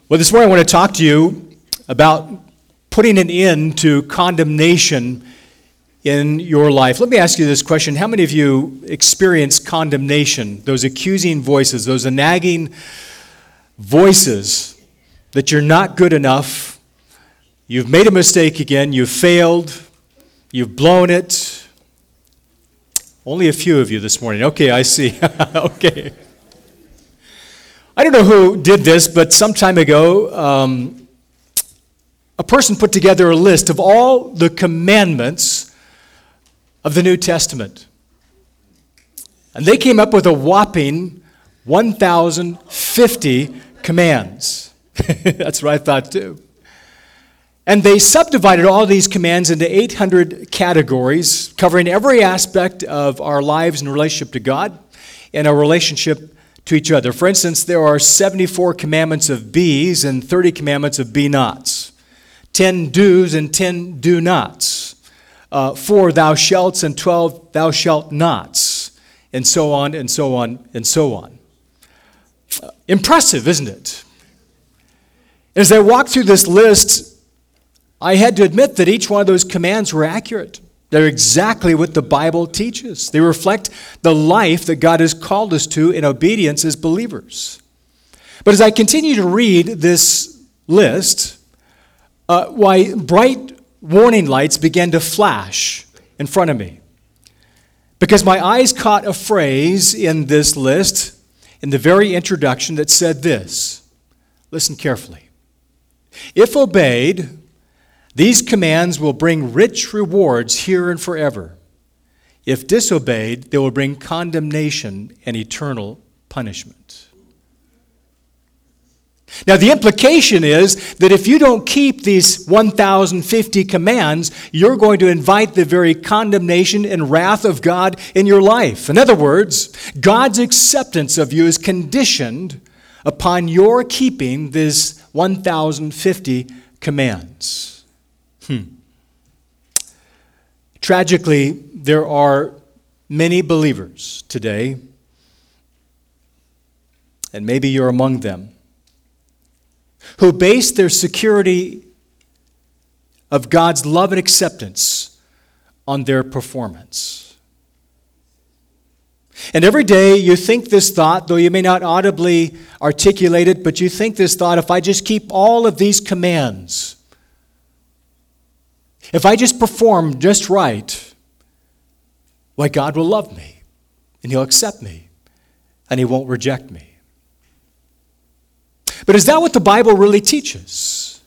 Well, this morning I want to talk to you about putting an end to condemnation in your life. Let me ask you this question. How many of you experience condemnation, those accusing voices, those nagging voices that you're not good enough, you've made a mistake again, you've failed, you've blown it? Only a few of you this morning. Okay, I see. Okay. I don't know who did this, but some time ago, a person put together a list of all the commandments of the New Testament. And they came up with a whopping 1,050 commands. That's what I thought too. And they subdivided all these commands into 800 categories, covering every aspect of our lives in relationship to God and our relationship to each other. For instance, there are 74 commandments of be's and 30 commandments of be-nots, 10 do's and 10 do-nots, 4 thou shalts and 12 thou shalt nots, and so on and so on and so on. Impressive, isn't it? As I walked through this list, I had to admit that each one of those commands were accurate. They're exactly what the Bible teaches. They reflect the life that God has called us to in obedience as believers. But as I continue to read this list, bright warning lights began to flash in front of me. Because my eyes caught a phrase in this list, in the very introduction, that said this. Listen carefully. If obeyed, these commands will bring rich rewards here and forever. If disobeyed, they will bring condemnation and eternal punishment. Now, the implication is that if you don't keep these 1,050 commands, you're going to invite the very condemnation and wrath of God in your life. In other words, God's acceptance of you is conditioned upon your keeping these 1,050 commands. Tragically, there are many believers today, and maybe you're among them, who base their security of God's love and acceptance on their performance. And every day you think this thought, though you may not audibly articulate it, but you think this thought, if I just keep all of these commands, if I just perform just right, why, God will love me, and He'll accept me, and He won't reject me. But is that what the Bible really teaches?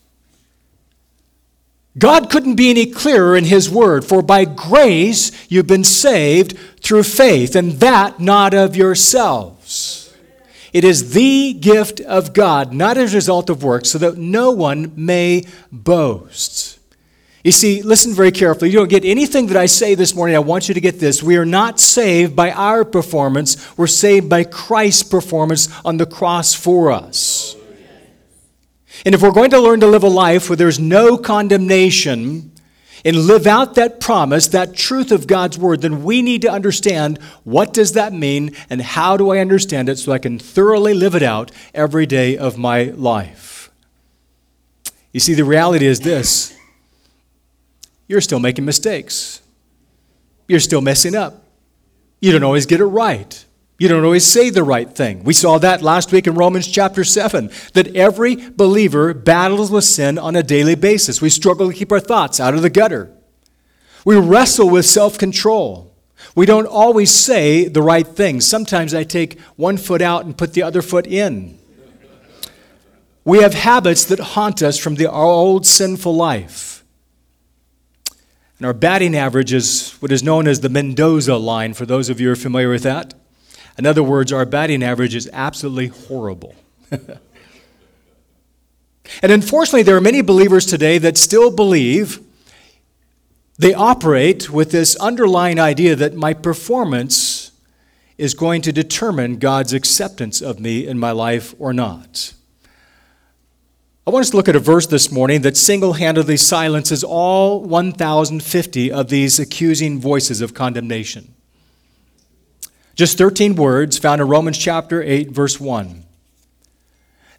God couldn't be any clearer in His Word. For by grace you've been saved through faith, and that not of yourselves. It is the gift of God, not as a result of works, so that no one may boast. You see, listen very carefully. You don't get anything that I say this morning. I want you to get this. We are not saved by our performance. We're saved by Christ's performance on the cross for us. And if we're going to learn to live a life where there's no condemnation and live out that promise, that truth of God's word, then we need to understand what does that mean and how do I understand it so I can thoroughly live it out every day of my life. You see, the reality is this. You're still making mistakes. You're still messing up. You don't always get it right. You don't always say the right thing. We saw that last week in Romans chapter 7, that every believer battles with sin on a daily basis. We struggle to keep our thoughts out of the gutter. We wrestle with self-control. We don't always say the right things. Sometimes I take one foot out and put the other foot in. We have habits that haunt us from our old sinful life. And our batting average is what is known as the Mendoza line, for those of you who are familiar with that. In other words, our batting average is absolutely horrible. And unfortunately, there are many believers today that still believe they operate with this underlying idea that my performance is going to determine God's acceptance of me in my life or not. I want us to look at a verse this morning that single-handedly silences all 1,050 of these accusing voices of condemnation. Just 13 words found in Romans chapter 8, verse 1.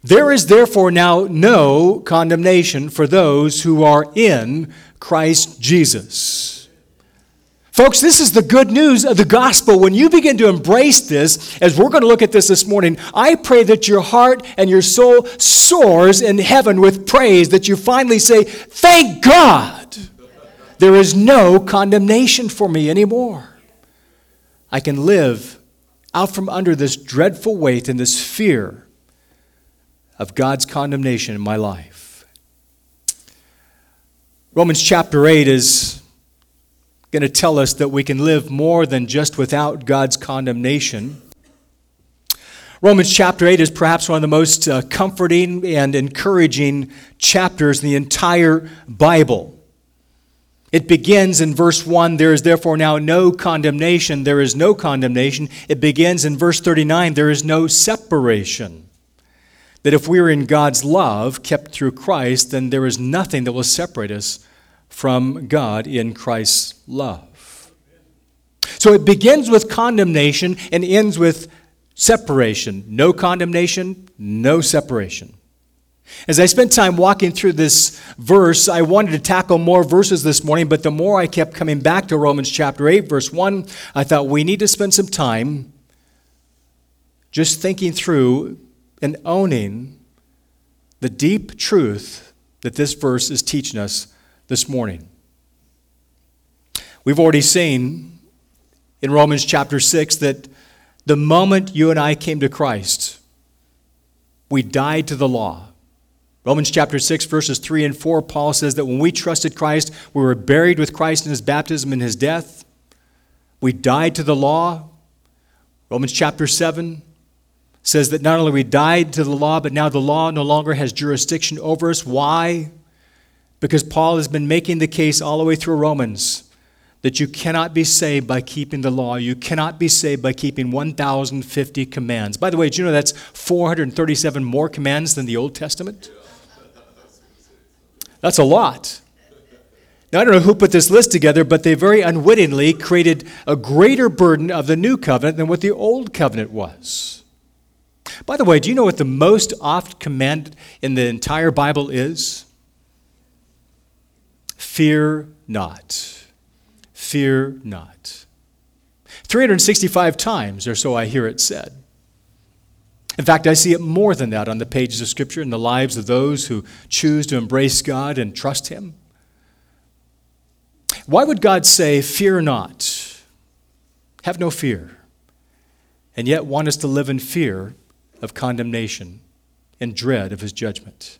There is therefore now no condemnation for those who are in Christ Jesus. Folks, this is the good news of the gospel. When you begin to embrace this, as we're going to look at this morning, I pray that your heart and your soul soars in heaven with praise, that you finally say, thank God, there is no condemnation for me anymore. I can live out from under this dreadful weight and this fear of God's condemnation in my life. Romans chapter 8 is going to tell us that we can live more than just without God's condemnation. Romans chapter 8 is perhaps one of the most comforting and encouraging chapters in the entire Bible. It begins in verse 1, there is therefore now no condemnation. There is no condemnation. It begins in verse 39, there is no separation. That if we are in God's love, kept through Christ, then there is nothing that will separate us from God in Christ's love. So it begins with condemnation and ends with separation. No condemnation, no separation. As I spent time walking through this verse, I wanted to tackle more verses this morning, but the more I kept coming back to Romans chapter 8, verse 1, I thought we need to spend some time just thinking through and owning the deep truth that this verse is teaching us this morning. We've already seen in Romans chapter 6 that the moment you and I came to Christ, we died to the law. Romans chapter 6, verses 3 and 4, Paul says that when we trusted Christ, we were buried with Christ in his baptism and his death. We died to the law. Romans chapter 7 says that not only we died to the law, but now the law no longer has jurisdiction over us. Why? Because Paul has been making the case all the way through Romans that you cannot be saved by keeping the law. You cannot be saved by keeping 1,050 commands. By the way, did you know that's 437 more commands than the Old Testament? That's a lot. Now, I don't know who put this list together, but they very unwittingly created a greater burden of the new covenant than what the old covenant was. By the way, do you know what the most oft commanded in the entire Bible is? Fear not. Fear not. 365 times or so I hear it said. In fact, I see it more than that on the pages of Scripture in the lives of those who choose to embrace God and trust Him. Why would God say, fear not, have no fear, and yet want us to live in fear of condemnation and dread of His judgment?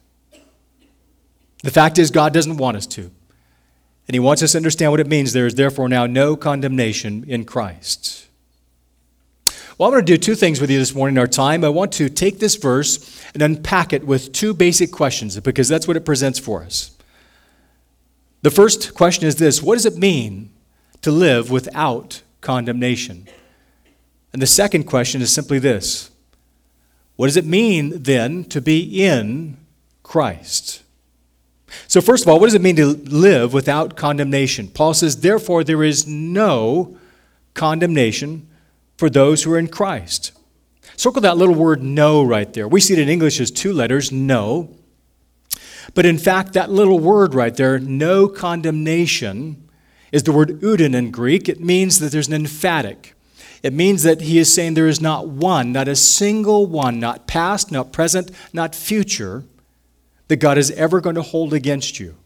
The fact is, God doesn't want us to. And He wants us to understand what it means. There is therefore now no condemnation in Christ. Well, I'm going to do two things with you this morning in our time. I want to take this verse and unpack it with two basic questions, because that's what it presents for us. The first question is this: what does it mean to live without condemnation? And the second question is simply this: what does it mean then to be in Christ? So first of all, what does it mean to live without condemnation? Paul says, therefore, there is no condemnation for those who are in Christ. Circle that little word no right there. We see it in English as two letters, no. But in fact, that little word right there, no condemnation, is the word uden in Greek. It means that there's an emphatic. It means that he is saying there is not one, not a single one, not past, not present, not future, that God is ever going to hold against you.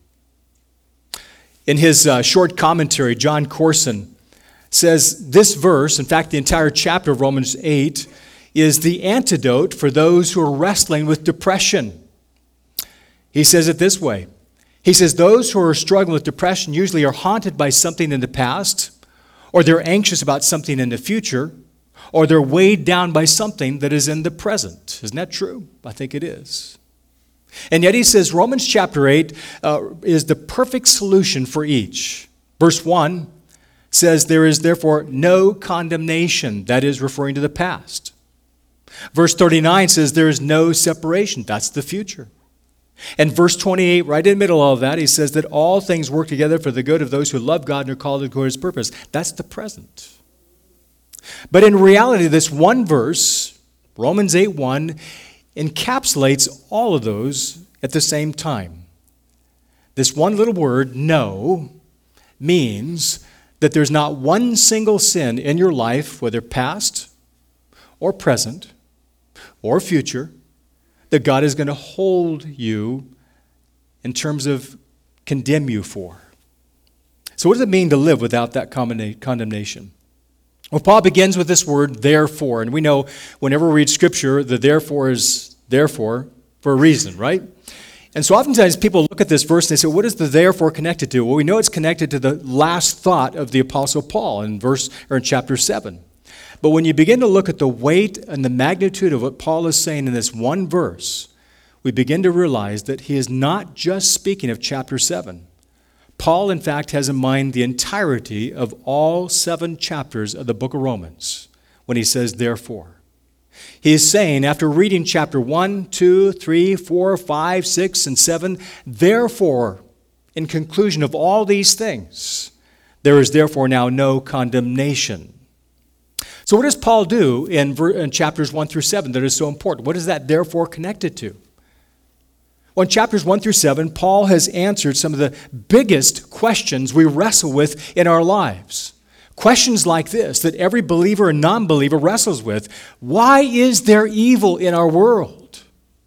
In his short commentary, John Corson says this verse, in fact, the entire chapter of Romans 8, is the antidote for those who are wrestling with depression. He says it this way. He says those who are struggling with depression usually are haunted by something in the past, or they're anxious about something in the future, or they're weighed down by something that is in the present. Isn't that true? I think it is. And yet he says Romans chapter 8 is the perfect solution for each. Verse 1 says there is therefore no condemnation, that is referring to the past. Verse 39 says there is no separation, that's the future. And verse 28, right in the middle of all of that, he says that all things work together for the good of those who love God and are called according to His purpose. That's the present. But in reality, this one verse, Romans 8:1, encapsulates all of those at the same time. This one little word, no, means that there's not one single sin in your life, whether past or present or future, that God is going to hold you in terms of condemn you for. So what does it mean to live without that condemnation? Well, Paul begins with this word, therefore. And we know whenever we read Scripture, the therefore is therefore for a reason, right? And so oftentimes people look at this verse and they say, what is the therefore connected to? Well, we know it's connected to the last thought of the Apostle Paul in chapter 7. But when you begin to look at the weight and the magnitude of what Paul is saying in this one verse, we begin to realize that he is not just speaking of chapter 7. Paul, in fact, has in mind the entirety of all 7 chapters of the book of Romans when he says, therefore. He is saying, after reading chapter 1, 2, 3, 4, 5, 6, and 7, therefore, in conclusion of all these things, there is therefore now no condemnation. So what does Paul do in chapters 1 through 7 that is so important? What is that therefore connected to? Well, in chapters 1 through 7, Paul has answered some of the biggest questions we wrestle with in our lives. Questions like this that every believer and non-believer wrestles with. Why is there evil in our world?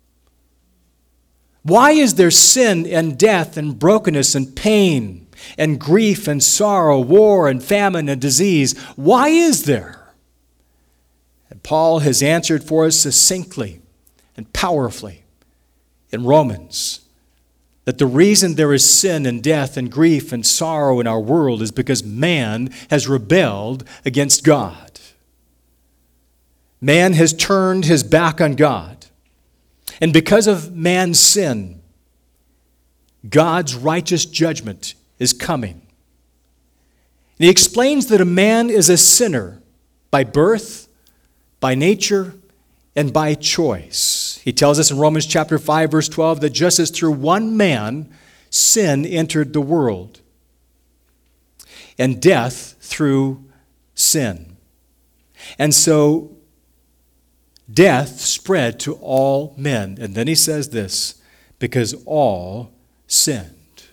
Why is there sin and death and brokenness and pain and grief and sorrow, war and famine and disease? Why is there? And Paul has answered for us succinctly and powerfully in Romans that the reason there is sin and death and grief and sorrow in our world is because man has rebelled against God. Man has turned his back on God. And because of man's sin, God's righteous judgment is coming. And he explains that a man is a sinner by birth, by nature, and by choice. He tells us in Romans chapter 5, verse 12, that just as through one man sin entered the world, and death through sin. And so death spread to all men. And then he says this, because all sinned.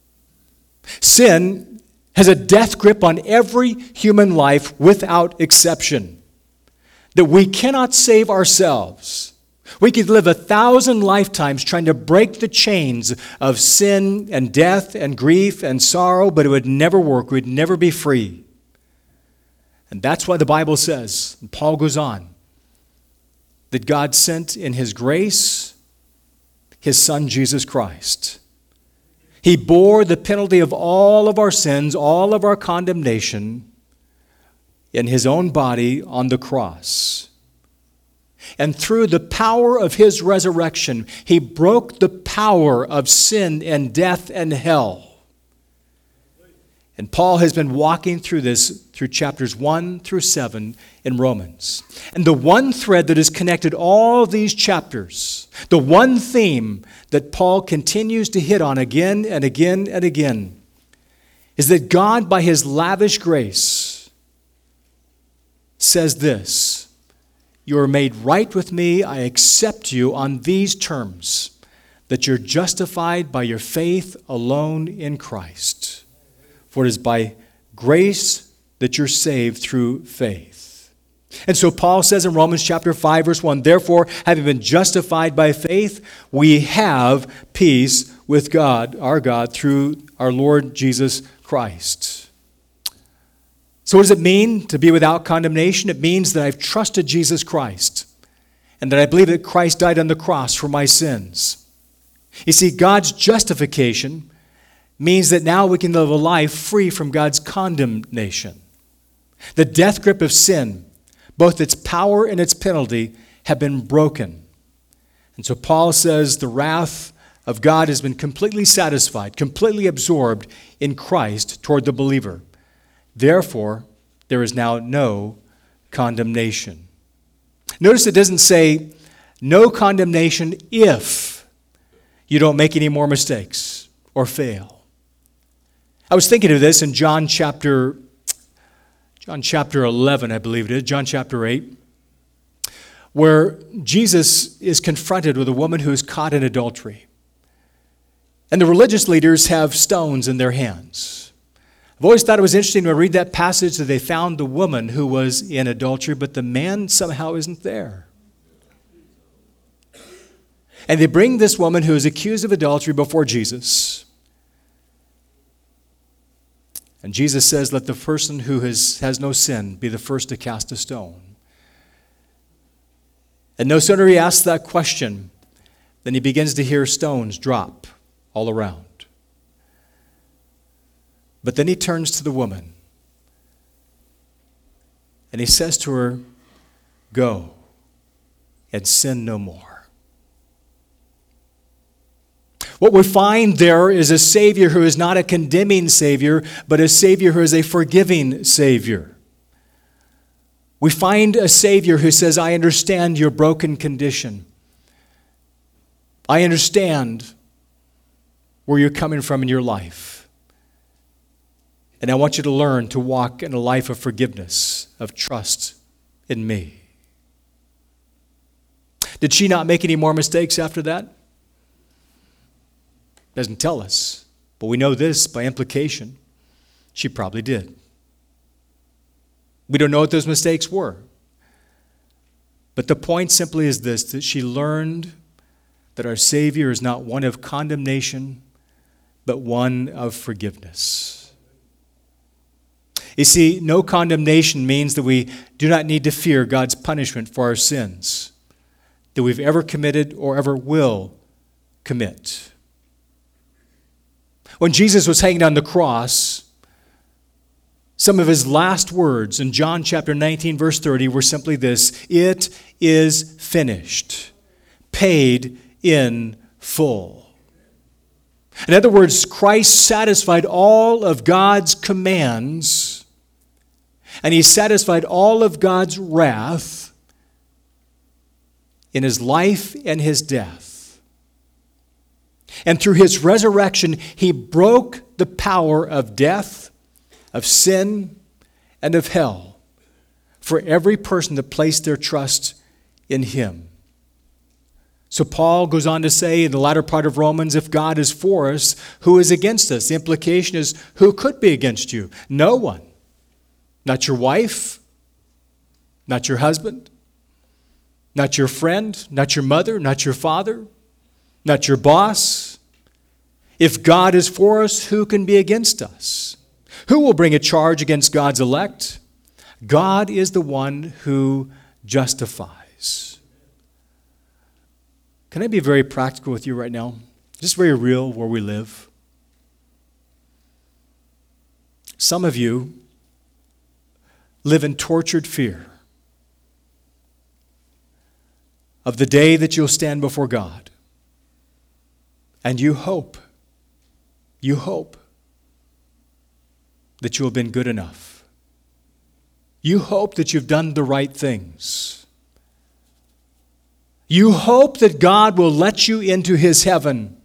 Sin has a death grip on every human life without exception. That we cannot save ourselves. We could live 1,000 lifetimes trying to break the chains of sin and death and grief and sorrow, but it would never work. We'd never be free. And that's why the Bible says, and Paul goes on, that God sent in His grace His Son, Jesus Christ. He bore the penalty of all of our sins, all of our condemnation in His own body on the cross. And through the power of His resurrection, He broke the power of sin and death and hell. And Paul has been walking through this through chapters 1 through 7 in Romans. And the one thread that has connected all these chapters, the one theme that Paul continues to hit on again and again and again, is that God, by His lavish grace, says this: you are made right with me. I accept you on these terms, that you're justified by your faith alone in Christ. For it is by grace that you're saved through faith. And so Paul says in Romans chapter 5, verse 1, therefore, having been justified by faith, we have peace with God, our God, through our Lord Jesus Christ. So what does it mean to be without condemnation? It means that I've trusted Jesus Christ and that I believe that Christ died on the cross for my sins. You see, God's justification means that now we can live a life free from God's condemnation. The death grip of sin, both its power and its penalty, have been broken. And so Paul says the wrath of God has been completely satisfied, completely absorbed in Christ toward the believer. Therefore, there is now no condemnation. Notice it doesn't say no condemnation if you don't make any more mistakes or fail. I was thinking of this in John chapter 11, I believe it is, John chapter 8, where Jesus is confronted with a woman who is caught in adultery. And the religious leaders have stones in their hands. I've always thought it was interesting to read that passage that they found the woman who was in adultery, but the man somehow isn't there. And they bring this woman who is accused of adultery before Jesus. And Jesus says, let the person who has no sin be the first to cast a stone. And no sooner he asks that question than he begins to hear stones drop all around. But then he turns to the woman and he says to her, go and sin no more. What we find there is a Savior who is not a condemning Savior, but a Savior who is a forgiving Savior. We find a Savior who says, I understand your broken condition. I understand where you're coming from in your life. And I want you to learn to walk in a life of forgiveness, of trust in me. Did she not make any more mistakes after that? Doesn't tell us, but we know this by implication. She probably did. We don't know what those mistakes were. But the point simply is this, that she learned that our Savior is not one of condemnation, but one of forgiveness. You see, no condemnation means that we do not need to fear God's punishment for our sins that we've ever committed or ever will commit. When Jesus was hanging on the cross, some of his last words in John chapter 19, verse 30 were simply this, it is finished, paid in full. In other words, Christ satisfied all of God's commands, and he satisfied all of God's wrath in his life and his death. And through his resurrection, he broke the power of death, of sin, and of hell for every person that placed their trust in him. So Paul goes on to say in the latter part of Romans, if God is for us, who is against us? The implication is, who could be against you? No one. Not your wife, not your husband, not your friend, not your mother, not your father, not your boss. If God is for us, who can be against us? Who will bring a charge against God's elect? God is the one who justifies. Can I be very practical with you right now? Just very real where we live. Some of you live in tortured fear of the day that you'll stand before God. And you hope that you have been good enough. You hope that you've done the right things. You hope that God will let you into his heaven.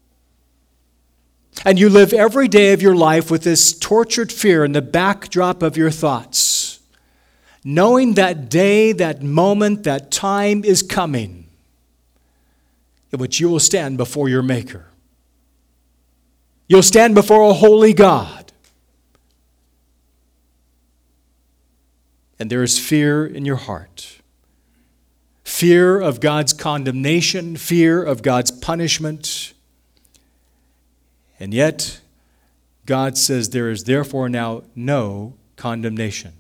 And you live every day of your life with this tortured fear in the backdrop of your thoughts, knowing that day, that moment, that time is coming in which you will stand before your Maker. You'll stand before a holy God. And there is fear in your heart. Fear of God's condemnation, fear of God's punishment. And yet, God says there is therefore now no condemnation.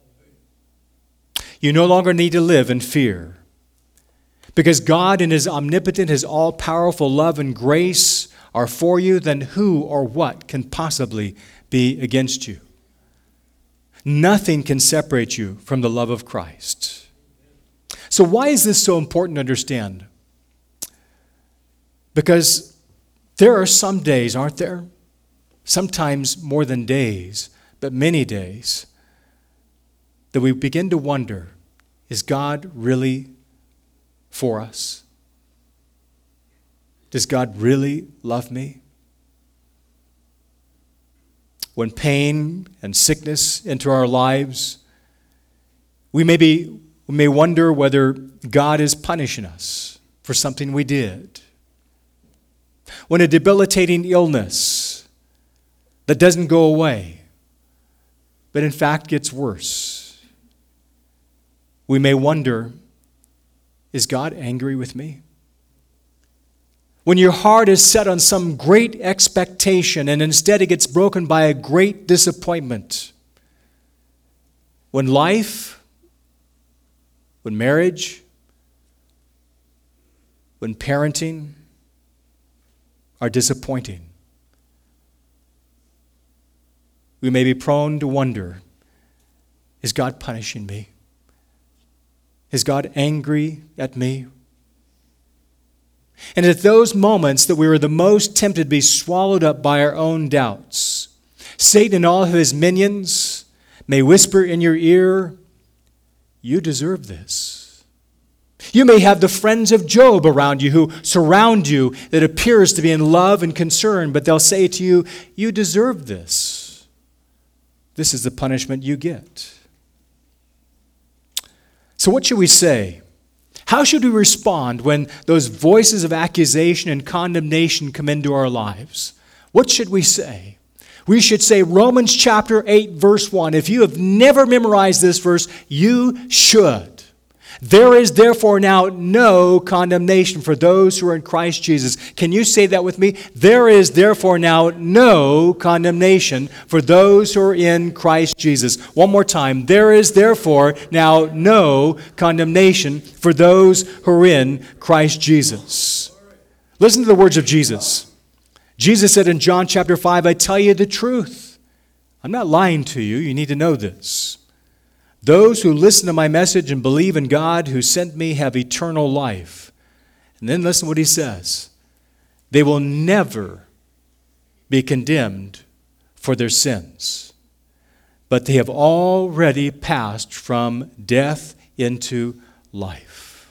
You no longer need to live in fear. Because God in his omnipotent, his all-powerful love and grace are for you, then who or what can possibly be against you? Nothing can separate you from the love of Christ. So why is this so important to understand? Because there are some days, aren't there? Sometimes more than days, but many days, that we begin to wonder, is God really for us? Does God really love me? When pain and sickness enter our lives, we may be We may wonder whether God is punishing us for something we did. When a debilitating illness that doesn't go away, but in fact gets worse, we may wonder, is God angry with me? When your heart is set on some great expectation and instead it gets broken by a great disappointment. When life, when marriage, when parenting are disappointing, we may be prone to wonder, is God punishing me? Is God angry at me? And at those moments that we are the most tempted to be swallowed up by our own doubts, Satan and all of his minions may whisper in your ear, you deserve this. You may have the friends of Job around you who surround you that appears to be in love and concern, but they'll say to you, you deserve this. This is the punishment you get. So what should we say? How should we respond when those voices of accusation and condemnation come into our lives? What should we say? We should say Romans chapter 8, verse 1. If you have never memorized this verse, you should. There is therefore now no condemnation for those who are in Christ Jesus. Can you say that with me? There is therefore now no condemnation for those who are in Christ Jesus. One more time. There is therefore now no condemnation for those who are in Christ Jesus. Listen to the words of Jesus. Jesus said in John chapter 5, I tell you the truth. I'm not lying to you. You need to know this. Those who listen to my message and believe in God who sent me have eternal life. And then listen to what he says. They will never be condemned for their sins, but they have already passed from death into life.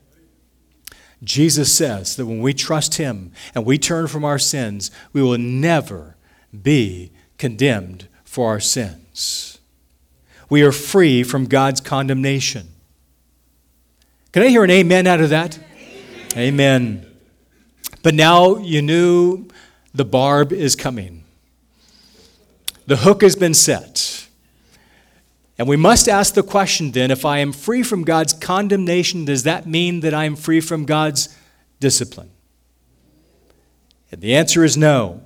Jesus says that when we trust him and we turn from our sins, we will never be condemned for our sins. We are free from God's condemnation. Can I hear an amen out of that? Amen. But now you knew the barb is coming. The hook has been set. And we must ask the question then, if I am free from God's condemnation, does that mean that I am free from God's discipline? And the answer is no.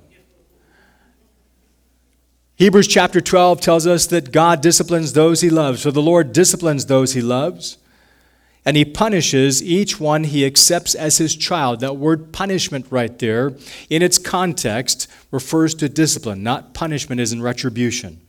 Hebrews chapter 12 tells us that God disciplines those he loves. So the Lord disciplines those he loves, and he punishes each one he accepts as his child. That word punishment right there, in its context, refers to discipline, not punishment as in retribution.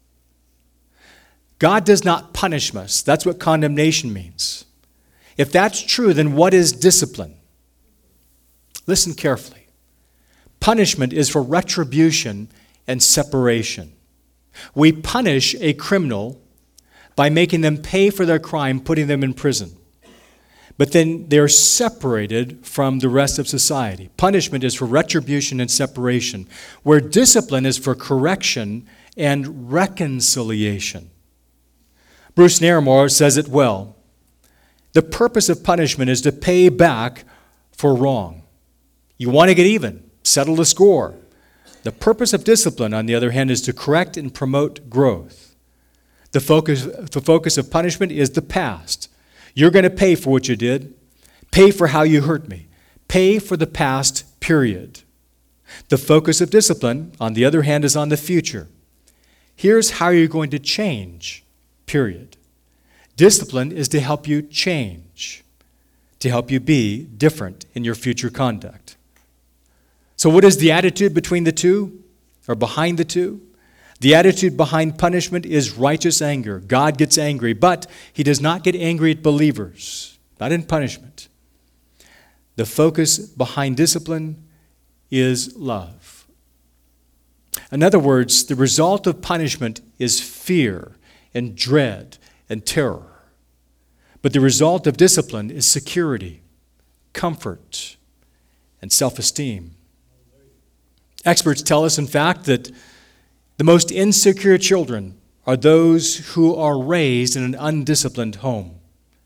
God does not punish us. That's what condemnation means. If that's true, then what is discipline? Listen carefully. Punishment is for retribution and separation. We punish a criminal by making them pay for their crime, putting them in prison. But then they're separated from the rest of society. Punishment is for retribution and separation, where discipline is for correction and reconciliation. Bruce Naramore says it well. The purpose of punishment is to pay back for wrong. You want to get even, settle the score. The purpose of discipline, on the other hand, is to correct and promote growth. The focus of punishment is the past. You're going to pay for what you did. Pay for how you hurt me. Pay for the past, period. The focus of discipline, on the other hand, is on the future. Here's how you're going to change, period. Discipline is to help you change, to help you be different in your future conduct. So what is the attitude between the two, or behind the two? The attitude behind punishment is righteous anger. God gets angry, but he does not get angry at believers, not in punishment. The focus behind discipline is love. In other words, the result of punishment is fear and dread and terror. But the result of discipline is security, comfort, and self-esteem. Experts tell us, in fact, that the most insecure children are those who are raised in an undisciplined home.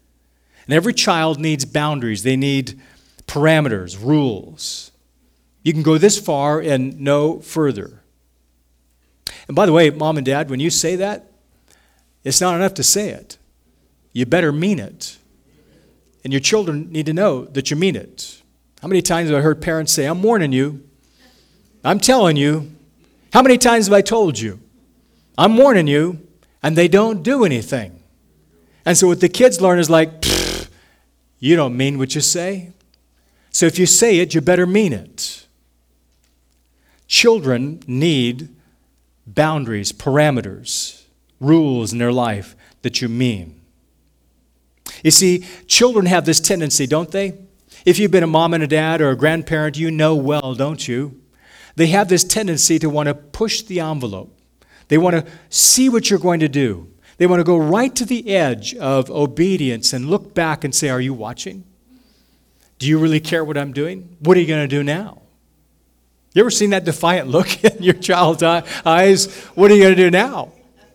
And every child needs boundaries. They need parameters, rules. You can go this far and no further. And by the way, Mom and Dad, when you say that, it's not enough to say it. You better mean it. And your children need to know that you mean it. How many times have I heard parents say, I'm warning you. I'm telling you. How many times have I told you? I'm warning you. And they don't do anything. And so what the kids learn is like, you don't mean what you say. So if you say it, you better mean it. Children need boundaries, parameters, rules in their life that you mean. You see, children have this tendency, don't they? If you've been a mom and a dad or a grandparent, you know well, don't you? They have this tendency to want to push the envelope. They want to see what you're going to do. They want to go right to the edge of obedience and look back and say, are you watching? Do you really care what I'm doing? What are you going to do now? You ever seen that defiant look in your child's eyes? What are you going to do now?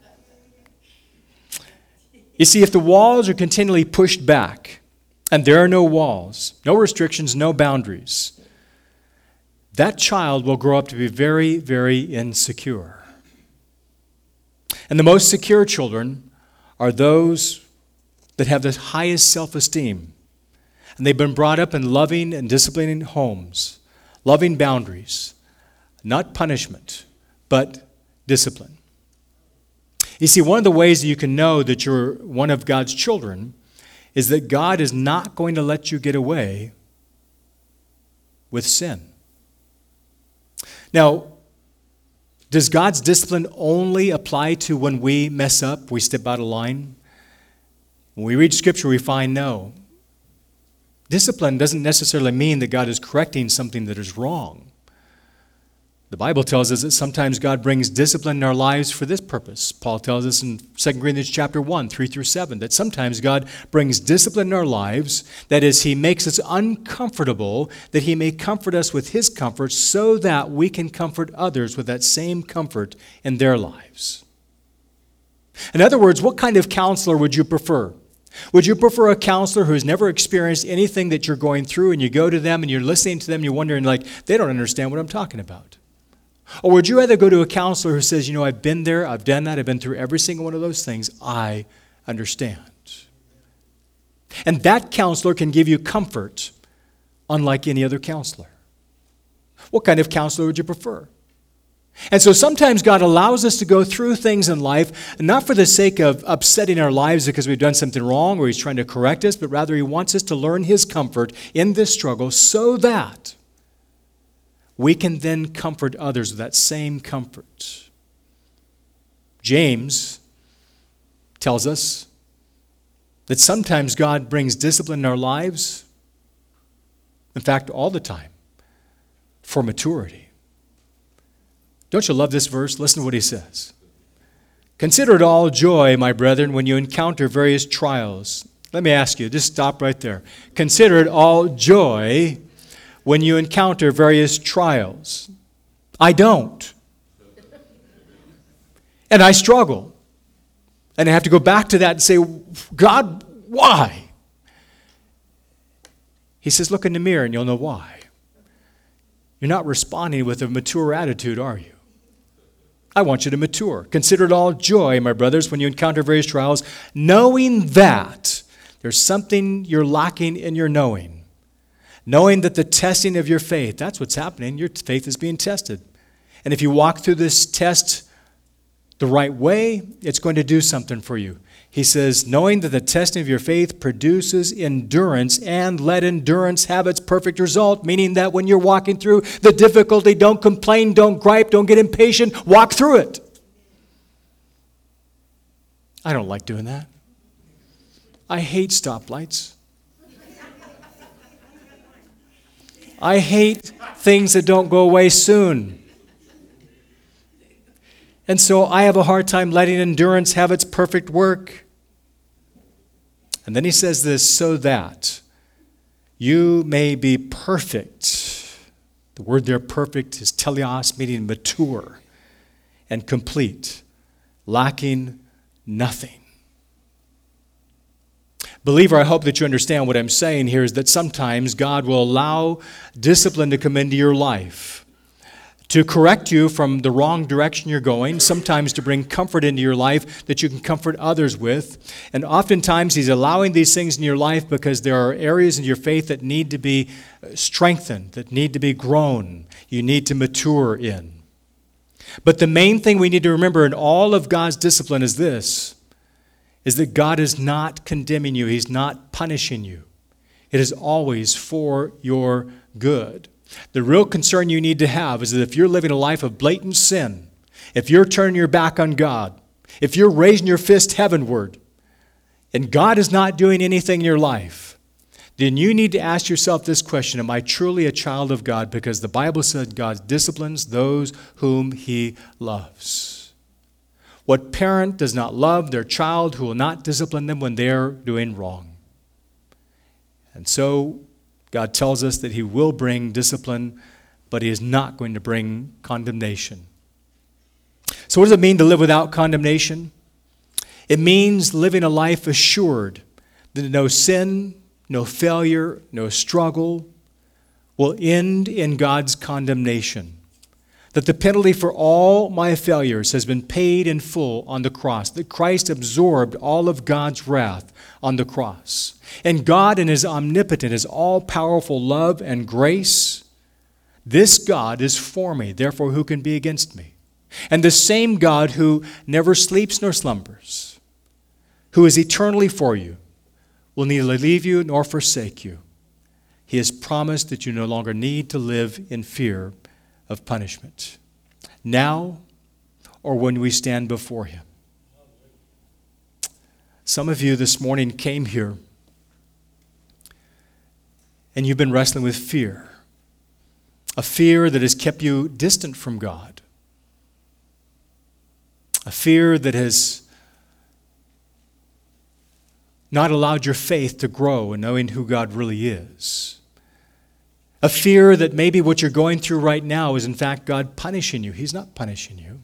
You see, if the walls are continually pushed back, and there are no walls, no restrictions, no boundaries, that child will grow up to be very, very insecure. And the most secure children are those that have the highest self-esteem. And they've been brought up in loving and disciplining homes, loving boundaries, not punishment, but discipline. You see, one of the ways that you can know that you're one of God's children is that God is not going to let you get away with sin. Now, does God's discipline only apply to when we mess up, we step out of line? When we read Scripture, we find no. Discipline doesn't necessarily mean that God is correcting something that is wrong. The Bible tells us that sometimes God brings discipline in our lives for this purpose. Paul tells us in 2 Corinthians chapter 1, 3-7, that sometimes God brings discipline in our lives, that is, He makes us uncomfortable, that He may comfort us with His comfort so that we can comfort others with that same comfort in their lives. In other words, what kind of counselor would you prefer? Would you prefer a counselor who's never experienced anything that you're going through and you go to them and you're listening to them and you're wondering like, they don't understand what I'm talking about? Or would you rather go to a counselor who says, you know, I've been there, I've done that, I've been through every single one of those things, I understand. And that counselor can give you comfort unlike any other counselor. What kind of counselor would you prefer? And so sometimes God allows us to go through things in life, not for the sake of upsetting our lives because we've done something wrong or He's trying to correct us, but rather He wants us to learn His comfort in this struggle so that we can then comfort others with that same comfort. James tells us that sometimes God brings discipline in our lives, in fact, all the time, for maturity. Don't you love this verse? Listen to what he says. Consider it all joy, my brethren, when you encounter various trials. Let me ask you, just stop right there. Consider it all joy when you encounter various trials. I don't. And I struggle. And I have to go back to that and say, God, why? He says, look in the mirror and you'll know why. You're not responding with a mature attitude, are you? I want you to mature. Consider it all joy, my brothers, when you encounter various trials, knowing that there's something you're lacking in your knowing. Knowing that the testing of your faith, that's what's happening. Your faith is being tested. And if you walk through this test the right way, it's going to do something for you. He says, knowing that the testing of your faith produces endurance, and let endurance have its perfect result, meaning that when you're walking through the difficulty, don't complain, don't gripe, don't get impatient, walk through it. I don't like doing that. I hate stoplights. I hate things that don't go away soon. And so I have a hard time letting endurance have its perfect work. And then he says this, so that you may be perfect. The word there, perfect, is teleos, meaning mature and complete, lacking nothing. Believer, I hope that you understand what I'm saying here is that sometimes God will allow discipline to come into your life to correct you from the wrong direction you're going, sometimes to bring comfort into your life that you can comfort others with. And oftentimes He's allowing these things in your life because there are areas in your faith that need to be strengthened, that need to be grown, you need to mature in. But the main thing we need to remember in all of God's discipline is this, is that God is not condemning you. He's not punishing you. It is always for your good. The real concern you need to have is that if you're living a life of blatant sin, if you're turning your back on God, if you're raising your fist heavenward, and God is not doing anything in your life, then you need to ask yourself this question, am I truly a child of God? Because the Bible says God disciplines those whom He loves. What parent does not love their child who will not discipline them when they're doing wrong? And so God tells us that He will bring discipline, but He is not going to bring condemnation. So what does it mean to live without condemnation? It means living a life assured that no sin, no failure, no struggle will end in God's condemnation. That the penalty for all my failures has been paid in full on the cross. That Christ absorbed all of God's wrath on the cross. And God in His omnipotent, His all-powerful love and grace, this God is for me, therefore who can be against me? And the same God who never sleeps nor slumbers, who is eternally for you, will neither leave you nor forsake you. He has promised that you no longer need to live in fear of punishment, now or when we stand before Him. Some of you this morning came here and you've been wrestling with fear, a fear that has kept you distant from God, a fear that has not allowed your faith to grow in knowing who God really is. A fear that maybe what you're going through right now is in fact God punishing you. He's not punishing you.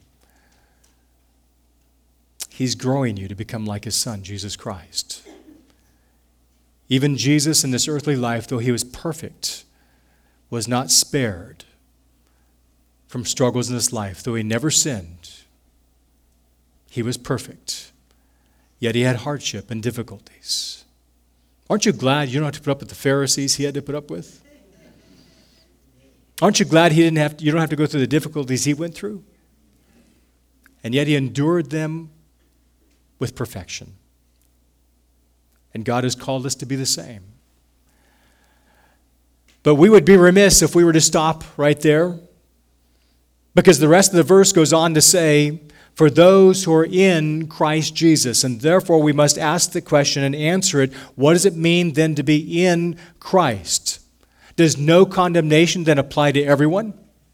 He's growing you to become like His Son, Jesus Christ. Even Jesus in this earthly life, though He was perfect, was not spared from struggles in this life. Though He never sinned, He was perfect. Yet He had hardship and difficulties. Aren't you glad you don't have to put up with the Pharisees He had to put up with? Aren't you glad you don't have to go through the difficulties He went through? And yet He endured them with perfection. And God has called us to be the same. But we would be remiss if we were to stop right there, because the rest of the verse goes on to say, for those who are in Christ Jesus. And therefore we must ask the question and answer it, what does it mean then to be in Christ? Does no condemnation then apply to everyone?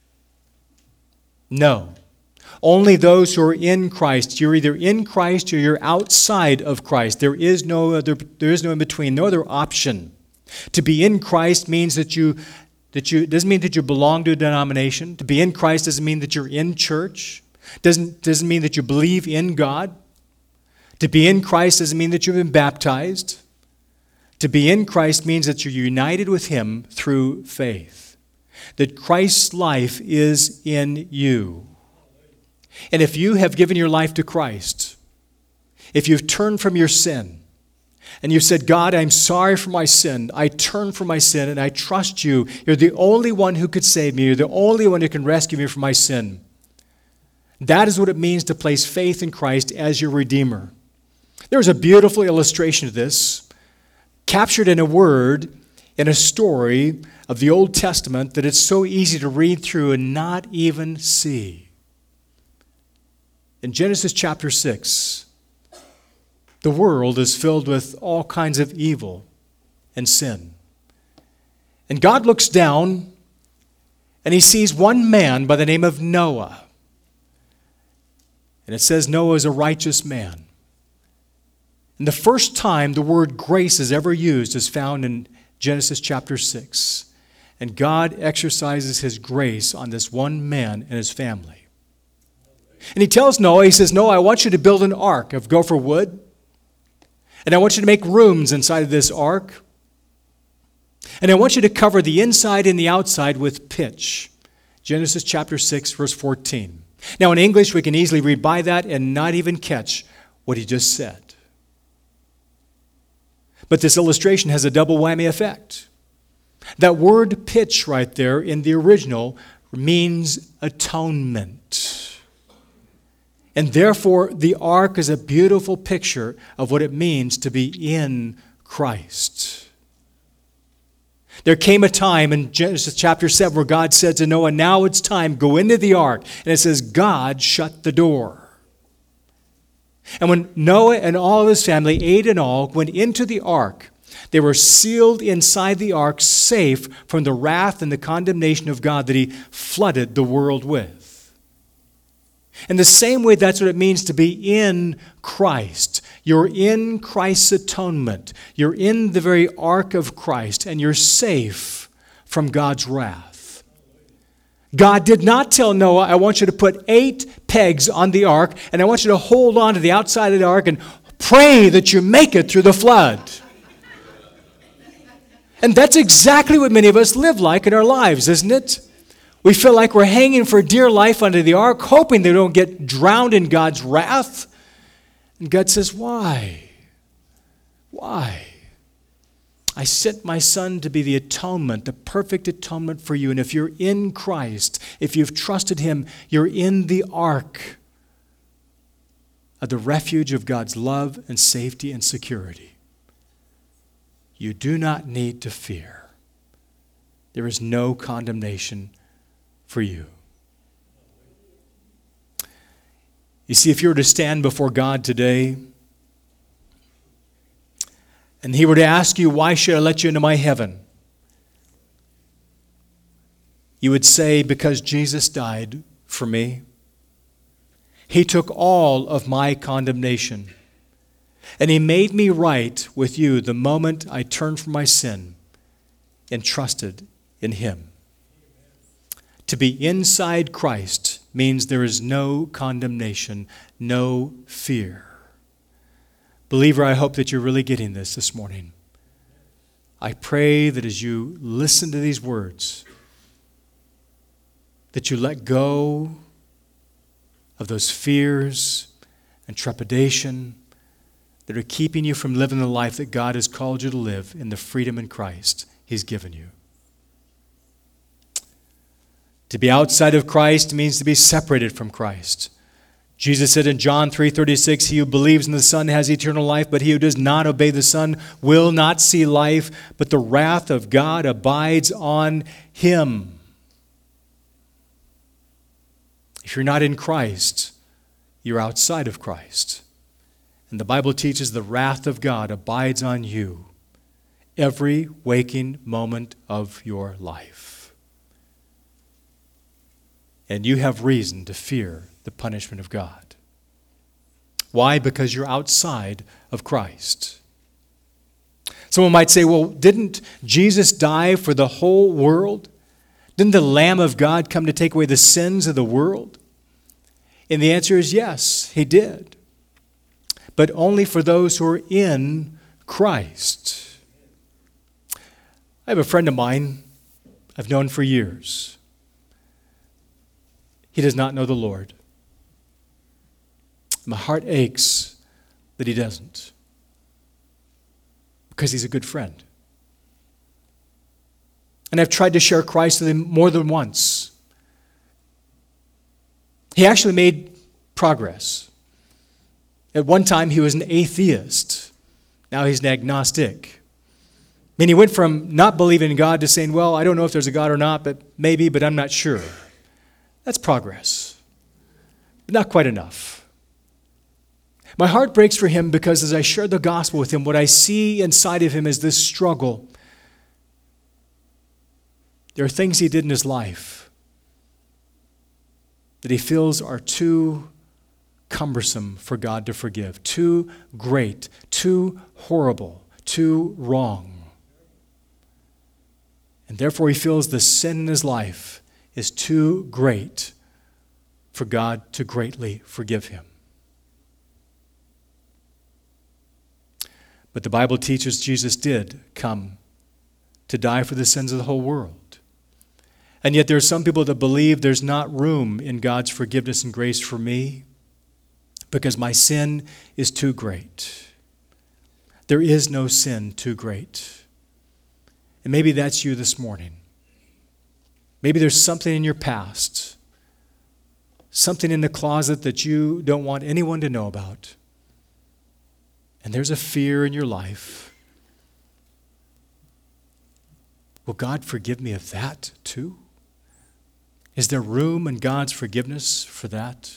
No. Only those who are in Christ. You're either in Christ or you're outside of Christ. There is no in between, no other option. To be in Christ means that you doesn't mean that you belong to a denomination. To be in Christ doesn't mean that you're in church. Doesn't mean that you believe in God. To be in Christ doesn't mean that you've been baptized. To be in Christ means that you're united with Him through faith. That Christ's life is in you. And if you have given your life to Christ, if you've turned from your sin, and you said, God, I'm sorry for my sin. I turn from my sin and I trust you. You're the only one who could save me. You're the only one who can rescue me from my sin. That is what it means to place faith in Christ as your Redeemer. There's a beautiful illustration of this, captured in a word, in a story of the Old Testament that it's so easy to read through and not even see. In Genesis chapter 6, the world is filled with all kinds of evil and sin. And God looks down and He sees one man by the name of Noah. And it says Noah is a righteous man. And the first time the word grace is ever used is found in Genesis chapter 6. And God exercises His grace on this one man and his family. And He tells Noah, He says, Noah, I want you to build an ark of gopher wood. And I want you to make rooms inside of this ark. And I want you to cover the inside and the outside with pitch. Genesis chapter 6, verse 14. Now in English, we can easily read by that and not even catch what he just said. But this illustration has a double whammy effect. That word pitch right there in the original means atonement. And therefore, the ark is a beautiful picture of what it means to be in Christ. There came a time in Genesis chapter 7 where God said to Noah, now it's time, go into the ark. And it says, God shut the door. And when Noah and all of his family, 8 in all, went into the ark, they were sealed inside the ark, safe from the wrath and the condemnation of God that he flooded the world with. In the same way, that's what it means to be in Christ. You're in Christ's atonement. You're in the very ark of Christ, and you're safe from God's wrath. God did not tell Noah, I want you to put 8 pegs on the ark, and I want you to hold on to the outside of the ark and pray that you make it through the flood. And that's exactly what many of us live like in our lives, isn't it? We feel like we're hanging for dear life under the ark, hoping they don't get drowned in God's wrath. And God says, why? Why? I sent my Son to be the atonement, the perfect atonement for you. And if you're in Christ, if you've trusted Him, you're in the ark of the refuge of God's love and safety and security. You do not need to fear. There is no condemnation for you. You see, if you were to stand before God today, and He were to ask you, why should I let you into my heaven? You would say, because Jesus died for me. He took all of my condemnation. And He made me right with you the moment I turned from my sin and trusted in Him. To be inside Christ means there is no condemnation, no fear. Believer, I hope that you're really getting this morning. I pray that as you listen to these words, that you let go of those fears and trepidation that are keeping you from living the life that God has called you to live in the freedom in Christ He's given you. To be outside of Christ means to be separated from Christ. Jesus said in John 3:36, he who believes in the Son has eternal life, but he who does not obey the Son will not see life, but the wrath of God abides on him. If you're not in Christ, you're outside of Christ. And the Bible teaches the wrath of God abides on you every waking moment of your life. And you have reason to fear the punishment of God. Why? Because you're outside of Christ. Someone might say, well, didn't Jesus die for the whole world? Didn't the Lamb of God come to take away the sins of the world? And the answer is yes, He did. But only for those who are in Christ. I have a friend of mine I've known for years. He does not know the Lord. My heart aches that he doesn't, because he's a good friend. And I've tried to share Christ with him more than once. He actually made progress. At one time, he was an atheist. Now he's an agnostic. I mean, he went from not believing in God to saying, well, I don't know if there's a God or not, but maybe, but I'm not sure. That's progress. But not quite enough. My heart breaks for him because as I share the gospel with him, what I see inside of him is this struggle. There are things he did in his life that he feels are too cumbersome for God to forgive, too great, too horrible, too wrong. And therefore he feels the sin in his life is too great for God to greatly forgive him. But the Bible teaches Jesus did come to die for the sins of the whole world. And yet there are some people that believe there's not room in God's forgiveness and grace for me because my sin is too great. There is no sin too great. And maybe that's you this morning. Maybe there's something in your past, something in the closet that you don't want anyone to know about. And there's a fear in your life. Will God forgive me of that too? Is there room in God's forgiveness for that?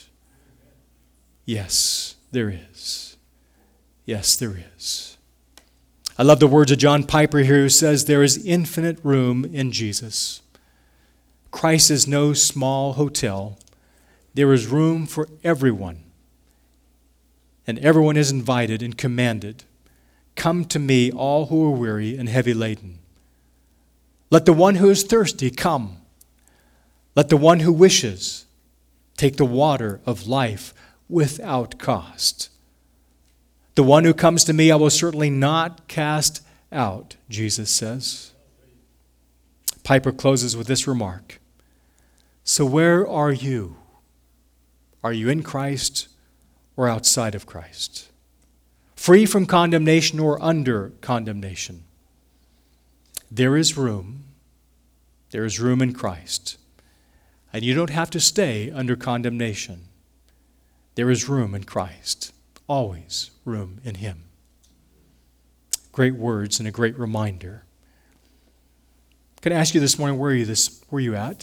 Yes, there is. Yes, there is. I love the words of John Piper here who says there is infinite room in Jesus. Christ is no small hotel. There is room for everyone. And everyone is invited and commanded, come to me, all who are weary and heavy laden. Let the one who is thirsty come. Let the one who wishes take the water of life without cost. The one who comes to me I will certainly not cast out, Jesus says. Piper closes with this remark. So where are you? Are you in Christ or outside of Christ? Free from condemnation or under condemnation? There is room. There is room in Christ. And you don't have to stay under condemnation. There is room in Christ. Always room in Him. Great words and a great reminder. Can I ask you this morning, where are you at?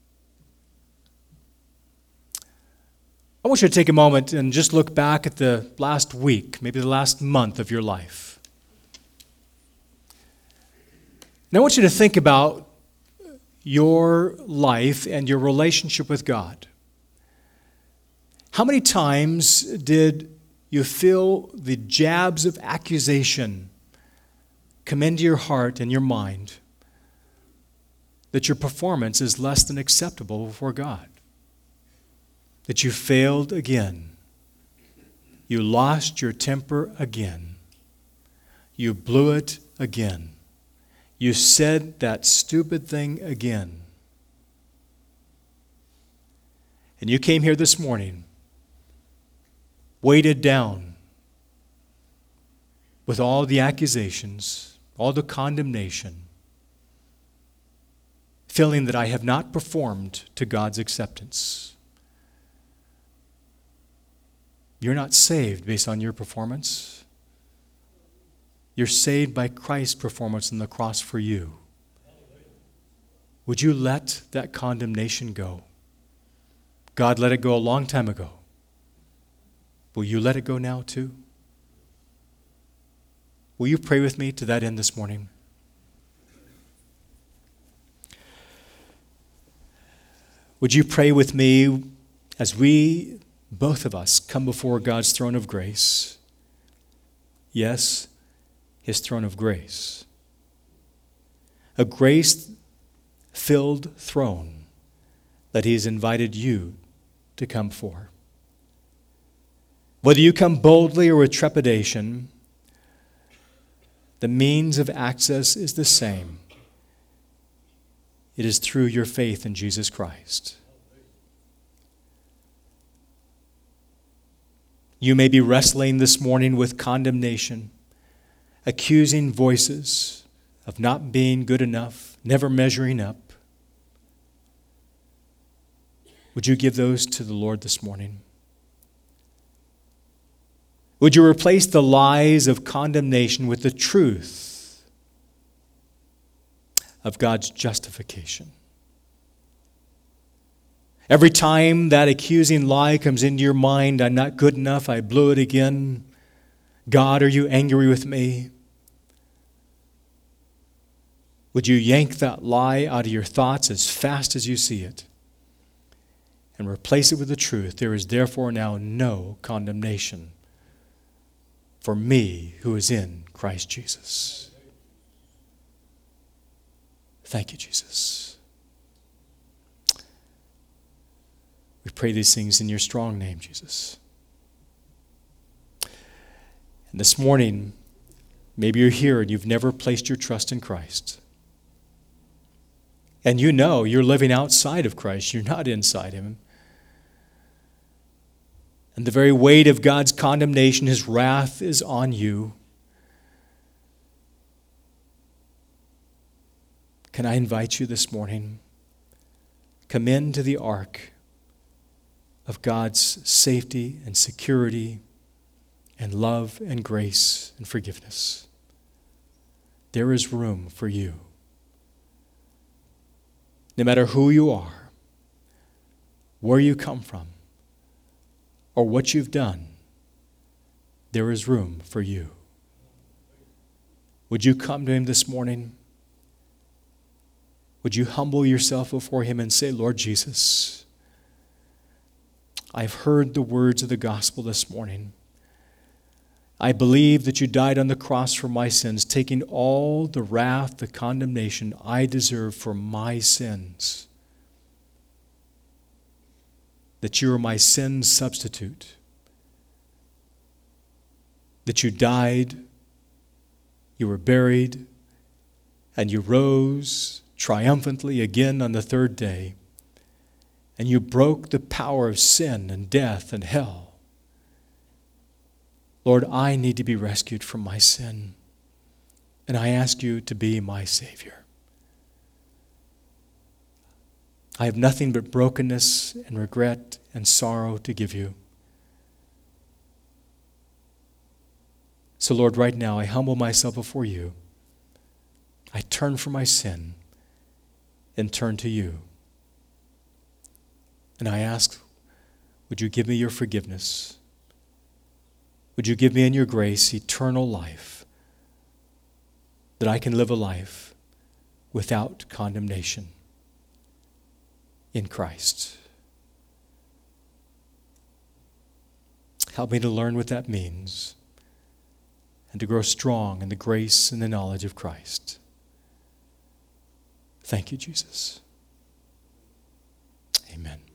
I want you to take a moment and just look back at the last week, maybe the last month of your life. And I want you to think about your life and your relationship with God. How many times did you feel the jabs of accusation come into your heart and your mind that your performance is less than acceptable before God? That you failed again. You lost your temper again. You blew it again. You said that stupid thing again. And you came here this morning, weighted down with all the accusations, all the condemnation, feeling that I have not performed to God's acceptance. You're not saved based on your performance. You're saved by Christ's performance on the cross for you. Would you let that condemnation go? God let it go a long time ago. Will you let it go now too? Will you pray with me to that end this morning? Would you pray with me as we, both of us, come before God's throne of grace? Yes, His throne of grace. A grace-filled throne that He has invited you to come for. Whether you come boldly or with trepidation, the means of access is the same. It is through your faith in Jesus Christ. You may be wrestling this morning with condemnation, accusing voices of not being good enough, never measuring up. Would you give those to the Lord this morning? Would you replace the lies of condemnation with the truth of God's justification? Every time that accusing lie comes into your mind, I'm not good enough, I blew it again. God, are you angry with me? Would you yank that lie out of your thoughts as fast as you see it and replace it with the truth? There is therefore now no condemnation for me who is in Christ Jesus. Thank you, Jesus. We pray these things in your strong name, Jesus. And this morning, Maybe you're here and you've never placed your trust in Christ. And you know you're living outside of Christ. You're not inside Him. And the very weight of God's condemnation, His wrath, is on you. Can I invite you this morning? Come into the ark of God's safety and security and love and grace and forgiveness. There is room for you. No matter who you are, where you come from, or what you've done, there is room for you. Would you come to Him this morning? Would you humble yourself before Him and say, Lord Jesus, I've heard the words of the gospel this morning. I believe that you died on the cross for my sins, taking all the wrath, the condemnation I deserve for my sins. That you are my sin substitute. That you died, you were buried, and you rose triumphantly again on the third day. And you broke the power of sin and death and hell. Lord, I need to be rescued from my sin, and I ask you to be my Savior. I have nothing but brokenness and regret and sorrow to give you. So, Lord, right now I humble myself before you. I turn from my sin and turn to you. And I ask, would you give me your forgiveness? Would you give me in your grace eternal life, that I can live a life without condemnation in Christ? Help me to learn what that means and to grow strong in the grace and the knowledge of Christ. Thank you, Jesus. Amen.